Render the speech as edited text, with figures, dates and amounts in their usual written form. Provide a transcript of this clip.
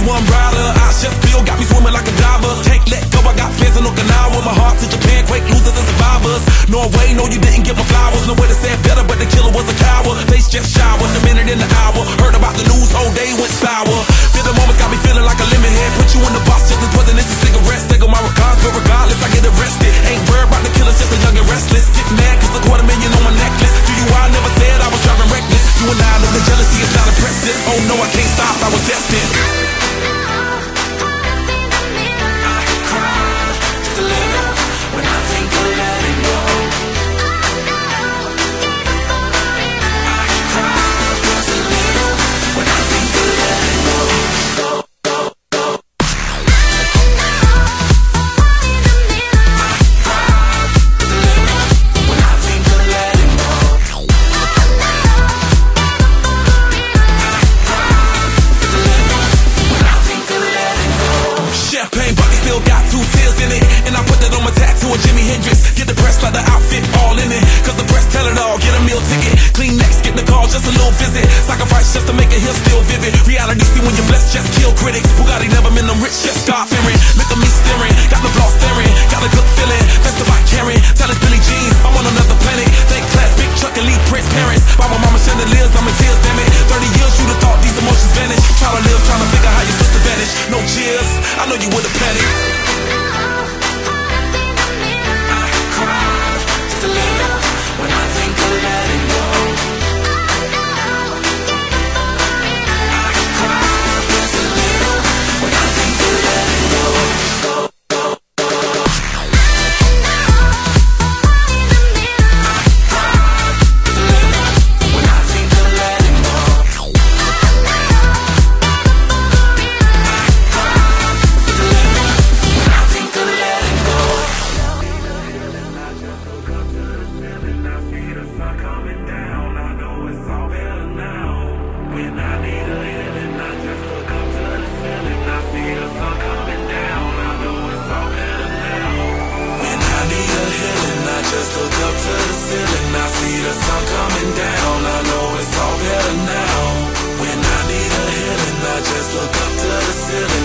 one rider. I just feel got me swimming like a diver. Can't let go, I got plans in Okinawa. My heart to Japan, quake losers and survivors. Norway, no you didn't get my flowers. No way to say it better, but the killer was a coward. Face just showered, a minute in the hour. Heard about the news, whole day went sour. Feel the moments got me feeling like a lemon head. Put you in the box just as wasn't this a cigarette. Take on my regards, but regardless I get arrested. Ain't worried about the killer, just a young and restless. Get mad cause a $250,000 on my necklace. To you I never said I was driving reckless. You and I know the jealousy is not impressive. Oh no, I can't stop, I was destined. Jimi Hendrix, get the press like the outfit all in it. Cause the press tell it all, get a meal ticket. Clean next, get the call, just a little visit. Sacrifice just to make it here still vivid. Reality see when you're blessed, just kill critics. Bugatti never been them rich, just God fearing. Look at me staring, got the flaw staring. Got a good feeling, that's about caring. Tell us Billie Jeans, I'm on another planet. Think class, big truck and lead Prince parents. By my mama chandeliers, I'm in tears, damn it. 30 years, you'd have thought these emotions vanish. Try to live, trying to figure how your sister vanished. No cheers, I know you would've panicked. Just look up to the ceiling, I see the sun coming down. I know it's all better now. When I need a healing, I just look up to the ceiling.